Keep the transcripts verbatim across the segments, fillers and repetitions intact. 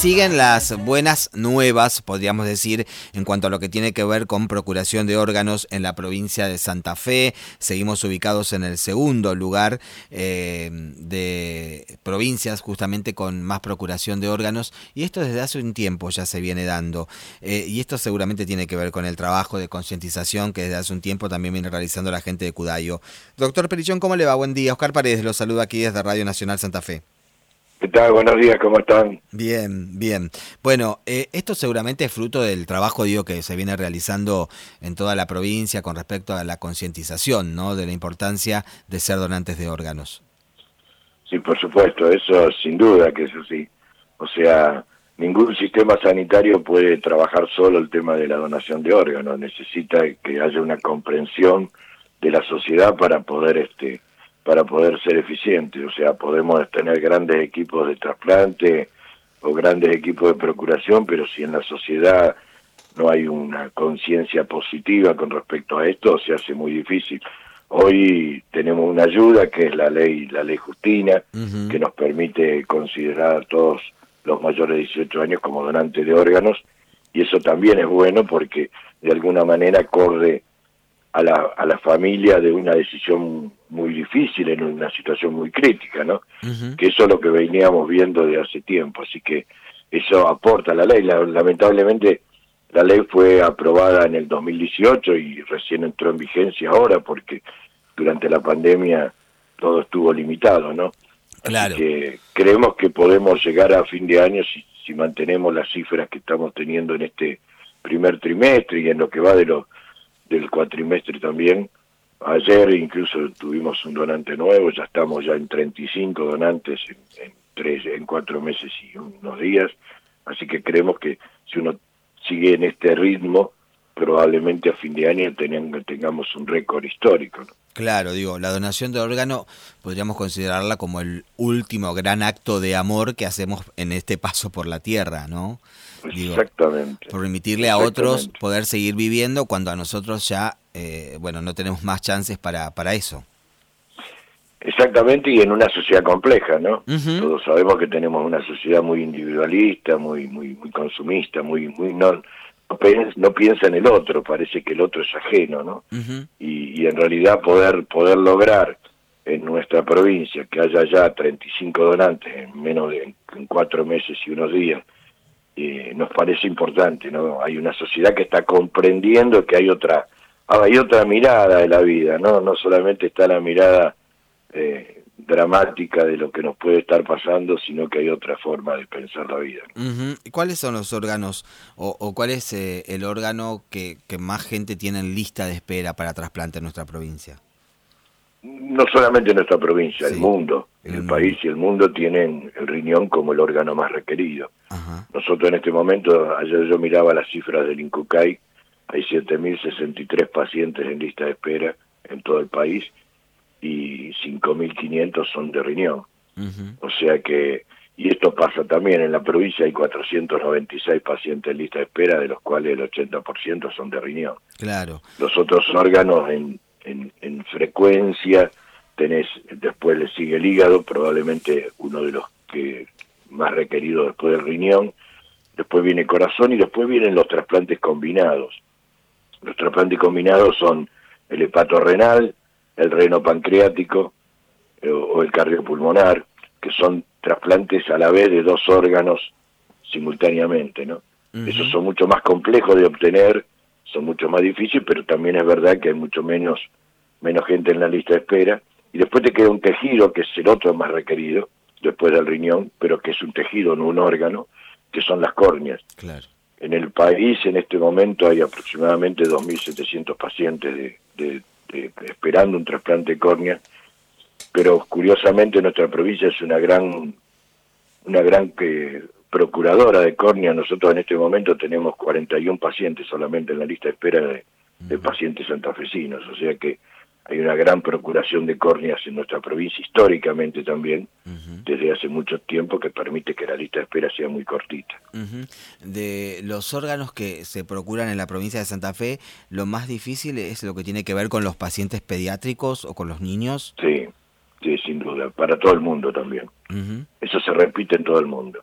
siguen las buenas nuevas, podríamos decir, en cuanto a lo que tiene que ver con procuración de órganos en la provincia de Santa Fe. Seguimos ubicados en el segundo lugar eh, de provincias justamente con más procuración de órganos, y esto desde hace un tiempo ya se viene dando. Eh, y esto seguramente tiene que ver con el trabajo de concientización que desde hace un tiempo también viene realizando la gente de Cudayo. Doctor Perichón, ¿cómo le va? Buen día. Oscar Paredes lo saluda aquí desde Radio Nacional Santa Fe. ¿Qué tal? Buenos días, ¿cómo están? Bien, bien. Bueno, eh, esto seguramente es fruto del trabajo, digo, que se viene realizando en toda la provincia con respecto a la concientización, ¿no?, de la importancia de ser donantes de órganos. Sí, por supuesto, eso sin duda que eso sí. O sea, ningún sistema sanitario puede trabajar solo el tema de la donación de órganos. Necesita que haya una comprensión de la sociedad para poder este para poder ser eficiente. O sea, podemos tener grandes equipos de trasplante o grandes equipos de procuración, pero si en la sociedad no hay una conciencia positiva con respecto a esto, se hace muy difícil. Hoy tenemos una ayuda que es la ley la ley Justina, uh-huh. que nos permite considerar a todos los mayores de dieciocho años como donantes de órganos, y eso también es bueno porque de alguna manera corre a la, a la familia de una decisión muy difícil en una situación muy crítica, ¿no? Uh-huh. Que eso es lo que veníamos viendo de hace tiempo, así que eso aporta a la ley. La, lamentablemente la ley fue aprobada en el dos mil dieciocho y recién entró en vigencia ahora porque durante la pandemia todo estuvo limitado, ¿no? Claro. Así que creemos que podemos llegar a fin de año si, si mantenemos las cifras que estamos teniendo en este primer trimestre y en lo que va de lo del cuatrimestre también. Ayer incluso tuvimos un donante nuevo, ya estamos ya en treinta y cinco donantes en, en tres, en cuatro meses y unos días, así que creemos que si uno sigue en este ritmo, probablemente a fin de año tengan, tengamos un récord histórico, ¿no? Claro, digo, la donación de órgano podríamos considerarla como el último gran acto de amor que hacemos en este paso por la tierra, ¿no? Digo, exactamente. Permitirle a otros poder seguir viviendo cuando a nosotros ya, eh, bueno, no tenemos más chances para, para eso. Exactamente, y en una sociedad compleja, ¿no? Uh-huh. Todos sabemos que tenemos una sociedad muy individualista, muy muy muy consumista, muy muy no no, piensa, no piensa en el otro, parece que el otro es ajeno, ¿no? Uh-huh. Y, y en realidad poder poder lograr en nuestra provincia que haya ya treinta y cinco donantes en menos de en cuatro meses y unos días, eh, nos parece importante, ¿no? Hay una sociedad que está comprendiendo que hay otra hay otra mirada de la vida, ¿no? No solamente está la mirada Eh, dramática de lo que nos puede estar pasando, sino que hay otra forma de pensar la vida. Uh-huh. ¿Y cuáles son los órganos o, o cuál es eh, el órgano que, que más gente tiene en lista de espera para trasplante en nuestra provincia? No solamente en nuestra provincia, sí. el mundo, el, el país mundo. y el mundo tienen el riñón como el órgano más requerido. Uh-huh. Nosotros en este momento, ayer yo miraba las cifras del INCUCAI, hay siete mil sesenta y tres pacientes en lista de espera en todo el país, y cinco mil quinientos son de riñón. Uh-huh. O sea que, y esto pasa también, en la provincia hay cuatrocientos noventa y seis pacientes en lista de espera, de los cuales el ochenta por ciento son de riñón. Claro. Los otros órganos en, en, en frecuencia, tenés, después le sigue el hígado, probablemente uno de los que más requeridos después del riñón, después viene el corazón y después vienen los trasplantes combinados. Los trasplantes combinados son el hepato renal, el reno pancreático eh, o el cardiopulmonar, que son trasplantes a la vez de dos órganos simultáneamente, ¿no? Uh-huh. Esos son mucho más complejos de obtener, son mucho más difíciles, pero también es verdad que hay mucho menos menos gente en la lista de espera. Y después te queda un tejido, que es el otro más requerido, después del riñón, pero que es un tejido, no un órgano, que son las córneas. Claro. En el país en este momento hay aproximadamente dos mil setecientos pacientes de, de Eh, esperando un trasplante de córnea, pero curiosamente nuestra provincia es una gran una gran que, procuradora de córnea. Nosotros en este momento tenemos cuarenta y uno pacientes solamente en la lista de espera de, de pacientes santafesinos, o sea que hay una gran procuración de córneas en nuestra provincia históricamente también, uh-huh. desde hace mucho tiempo, que permite que la lista de espera sea muy cortita. Uh-huh. De los órganos que se procuran en la provincia de Santa Fe, lo más difícil es lo que tiene que ver con los pacientes pediátricos o con los niños. Sí, sí, sin duda, para todo el mundo también. Uh-huh. Eso se repite en todo el mundo.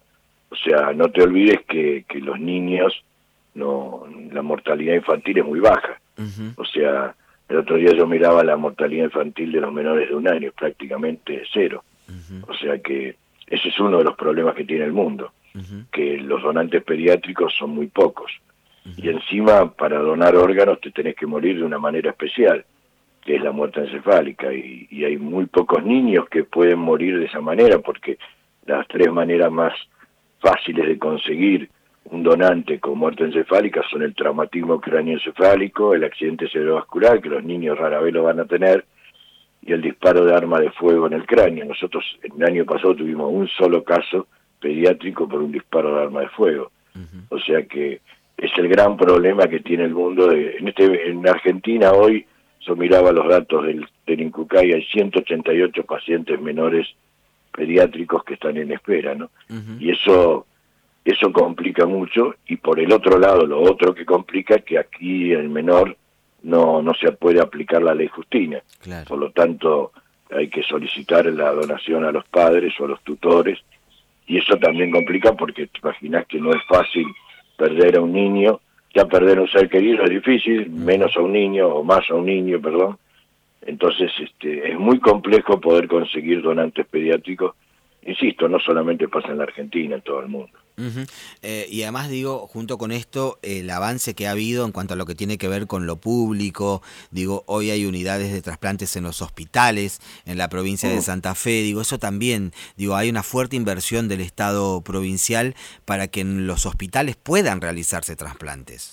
O sea, no te olvides que, que los niños, no la mortalidad infantil es muy baja. Uh-huh. O sea, el otro día yo miraba la mortalidad infantil de los menores de un año, prácticamente cero. Uh-huh. O sea que ese es uno de los problemas que tiene el mundo, uh-huh. que los donantes pediátricos son muy pocos. Uh-huh. Y encima, para donar órganos te tenés que morir de una manera especial, que es la muerte encefálica. Y, y hay muy pocos niños que pueden morir de esa manera, porque las tres maneras más fáciles de conseguir un donante con muerte encefálica son el traumatismo cráneoencefálico, el accidente cerebrovascular, que los niños rara vez lo van a tener, y el disparo de arma de fuego en el cráneo. Nosotros el año pasado tuvimos un solo caso pediátrico por un disparo de arma de fuego. Uh-huh. O sea que es el gran problema que tiene el mundo. De, en, este, en Argentina hoy, yo miraba los datos del, del INCUCAI, hay ciento ochenta y ocho pacientes menores pediátricos que están en espera, ¿no? Uh-huh. Y eso eso complica mucho. Y por el otro lado, lo otro que complica es que aquí el menor no no se puede aplicar la ley Justina. Claro. Por lo tanto, hay que solicitar la donación a los padres o a los tutores, y eso también complica porque te imaginas que no es fácil perder a un niño. Ya perder a un ser querido es difícil, uh-huh. menos a un niño, o más a un niño, perdón. Entonces este, es muy complejo poder conseguir donantes pediátricos. Insisto, no solamente pasa en la Argentina, en todo el mundo. Uh-huh. Eh, y además digo, junto con esto, el avance que ha habido en cuanto a lo que tiene que ver con lo público, digo, hoy hay unidades de trasplantes en los hospitales, en la provincia uh-huh. de Santa Fe, digo, eso también, digo, hay una fuerte inversión del Estado provincial para que en los hospitales puedan realizarse trasplantes.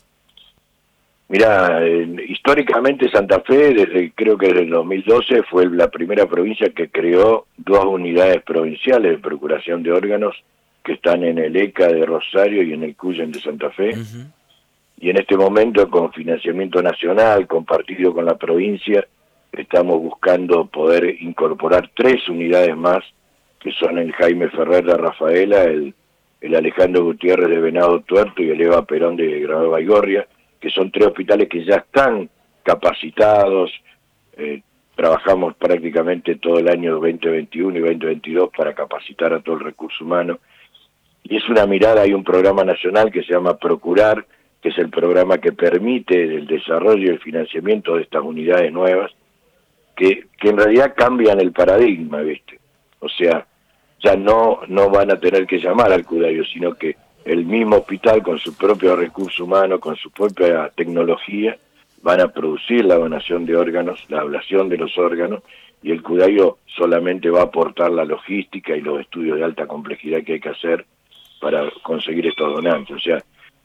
Mirá, eh, históricamente Santa Fe, desde creo que desde el dos mil doce, fue la primera provincia que creó dos unidades provinciales de procuración de órganos, que están en el E C A de Rosario y en el CUYEN de Santa Fe. Uh-huh. Y en este momento, con financiamiento nacional, compartido con la provincia, estamos buscando poder incorporar tres unidades más, que son el Jaime Ferrer de Rafaela, el, el Alejandro Gutiérrez de Venado Tuerto y el Eva Perón de Granada Baigorria, que son tres hospitales que ya están capacitados. Eh, trabajamos prácticamente todo el año veinte veintiuno y veinte veintidós para capacitar a todo el recurso humano. Y es una mirada, hay un programa nacional que se llama Procurar, que es el programa que permite el desarrollo y el financiamiento de estas unidades nuevas, que, que en realidad cambian el paradigma, ¿viste? O sea, ya no, no van a tener que llamar al Cudayo, sino que el mismo hospital, con su propio recurso humano, con su propia tecnología, van a producir la donación de órganos, la ablación de los órganos, y el Cudayo solamente va a aportar la logística y los estudios de alta complejidad que hay que hacer para conseguir estos donantes. O sea,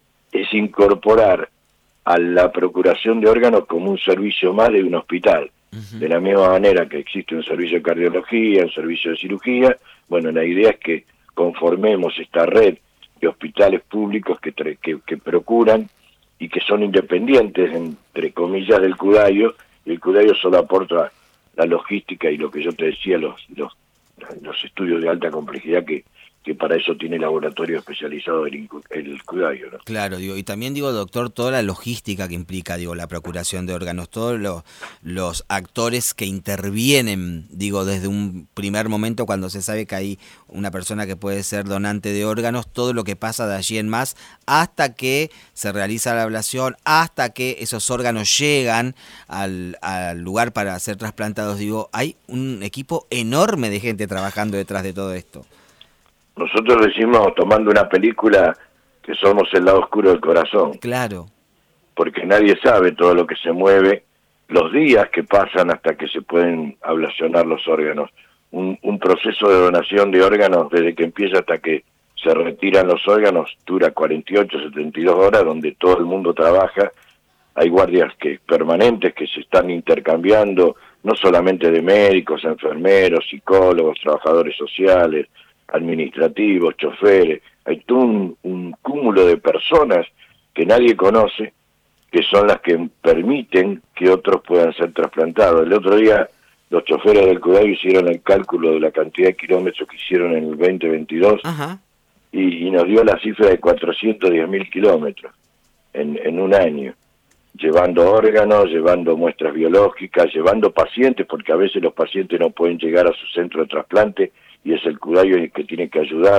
es incorporar a la procuración de órganos como un servicio más de un hospital. Uh-huh. De la misma manera que existe un servicio de cardiología, un servicio de cirugía, bueno, la idea es que conformemos esta red de hospitales públicos que, que, que procuran y que son independientes, entre comillas, del Cudayo, y el Cudayo solo aporta la logística y lo que yo te decía, los, los, los estudios de alta complejidad que que para eso tiene laboratorio especializado el, el Cudayo, ¿no? Claro, digo, y también digo, doctor, toda la logística que implica, digo, la procuración de órganos, todos los, los actores que intervienen, digo, desde un primer momento cuando se sabe que hay una persona que puede ser donante de órganos, todo lo que pasa de allí en más, hasta que se realiza la ablación, hasta que esos órganos llegan al, al lugar para ser trasplantados, digo, hay un equipo enorme de gente trabajando detrás de todo esto. Nosotros decimos, tomando una película, que somos el lado oscuro del corazón. Claro. Porque nadie sabe todo lo que se mueve, los días que pasan hasta que se pueden ablacionar los órganos. Un, un proceso de donación de órganos, desde que empieza hasta que se retiran los órganos, dura cuarenta y ocho, setenta y dos horas, donde todo el mundo trabaja. Hay guardias que permanentes que se están intercambiando, no solamente de médicos, enfermeros, psicólogos, trabajadores sociales, administrativos, choferes. Hay todo un, un cúmulo de personas que nadie conoce, que son las que permiten que otros puedan ser trasplantados. El otro día los choferes del Cudayo hicieron el cálculo de la cantidad de kilómetros que hicieron en el veinte veintidós. Ajá. Y, y nos dio la cifra de cuatrocientos diez mil kilómetros en, en un año, llevando órganos, llevando muestras biológicas, llevando pacientes, porque a veces los pacientes no pueden llegar a su centro de trasplante, y es el Cudayo el que tiene que ayudar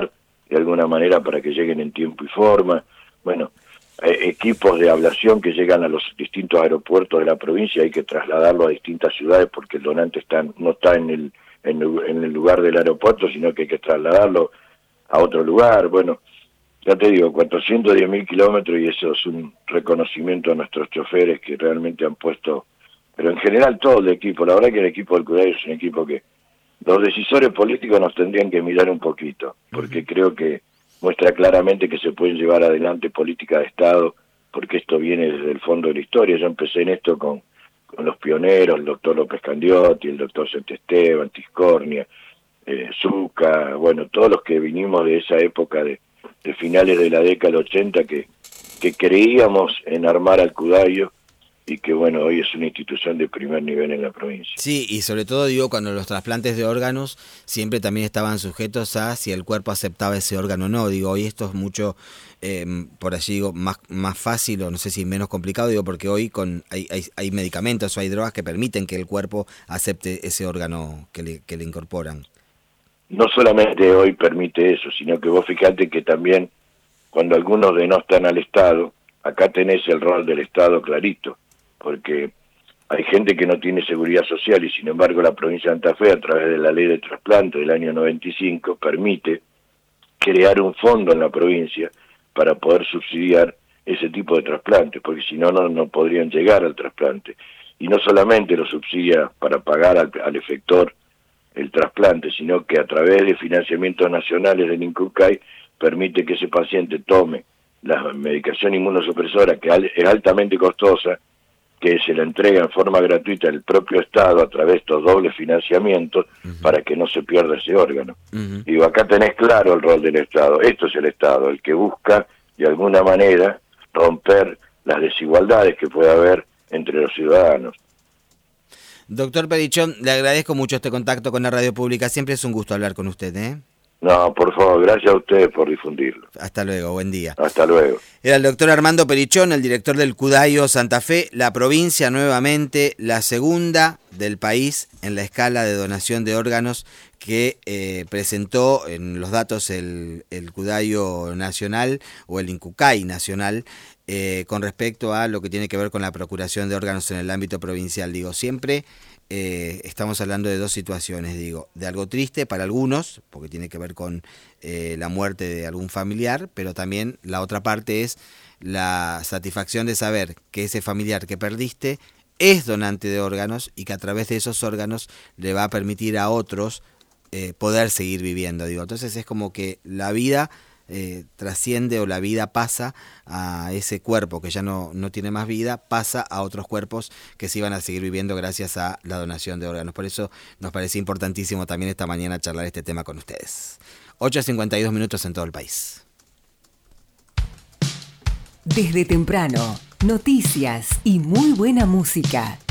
de alguna manera para que lleguen en tiempo y forma. Bueno, eh, equipos de ablación que llegan a los distintos aeropuertos de la provincia, hay que trasladarlo a distintas ciudades porque el donante está, no está en el, en el, en el lugar del aeropuerto, sino que hay que trasladarlo a otro lugar. Bueno, ya te digo, cuatrocientos diez mil kilómetros, y eso es un reconocimiento a nuestros choferes que realmente han puesto, pero en general todo el equipo, la verdad que el equipo del Cudayo es un equipo que los decisores políticos nos tendrían que mirar un poquito, porque uh-huh. creo que muestra claramente que se pueden llevar adelante política de Estado, porque esto viene desde el fondo de la historia. Yo empecé en esto con, con los pioneros, el doctor López Candiotti, el doctor Centesteban, Tiscornia, eh, Zucca, bueno, todos los que vinimos de esa época de, de finales de la década del ochenta, que, que creíamos en armar al Cudayo, y que bueno, hoy es una institución de primer nivel en la provincia. Sí, y sobre todo digo, cuando los trasplantes de órganos siempre también estaban sujetos a si el cuerpo aceptaba ese órgano o no. Digo, hoy esto es mucho, eh, por allí digo, más, más fácil, o no sé si menos complicado, digo, porque hoy con hay, hay, hay medicamentos o hay drogas que permiten que el cuerpo acepte ese órgano que le, que le incorporan. No solamente hoy permite eso, sino que vos fijate que también cuando algunos denostan al Estado, acá tenés el rol del Estado clarito, porque hay gente que no tiene seguridad social y sin embargo la provincia de Santa Fe, a través de la ley de trasplante del año noventa y cinco, permite crear un fondo en la provincia para poder subsidiar ese tipo de trasplantes, porque si no, no, no podrían llegar al trasplante. Y no solamente lo subsidia para pagar al, al efector el trasplante, sino que a través de financiamientos nacionales del INCUCAI permite que ese paciente tome la medicación inmunosupresora, que es altamente costosa, que se la entrega en forma gratuita el propio Estado a través de estos dobles financiamientos, uh-huh. para que no se pierda ese órgano. Uh-huh. Digo, acá tenés claro el rol del Estado. Esto es el Estado, el que busca, de alguna manera, romper las desigualdades que puede haber entre los ciudadanos. Doctor Perichón, le agradezco mucho este contacto con la radio pública. Siempre es un gusto hablar con usted, ¿eh? No, por favor, gracias a ustedes por difundirlo. Hasta luego, buen día. Hasta luego. Era el doctor Armando Perichón, el director del Cudayo Santa Fe, la provincia nuevamente la segunda del país en la escala de donación de órganos que eh, presentó en los datos el, el Cudayo Nacional o el INCUCAI Nacional eh, con respecto a lo que tiene que ver con la procuración de órganos en el ámbito provincial. Digo, siempre eh, estamos hablando de dos situaciones, digo, de algo triste para algunos, porque tiene que ver con eh, la muerte de algún familiar, pero también la otra parte es la satisfacción de saber que ese familiar que perdiste es donante de órganos y que a través de esos órganos le va a permitir a otros eh, poder seguir viviendo. Digo, entonces es como que la vida eh, trasciende o la vida pasa a ese cuerpo que ya no, no tiene más vida, pasa a otros cuerpos que sí van a seguir viviendo gracias a la donación de órganos. Por eso nos parece importantísimo también esta mañana charlar este tema con ustedes. ocho cincuenta y dos minutos en todo el país. Desde temprano, noticias y muy buena música.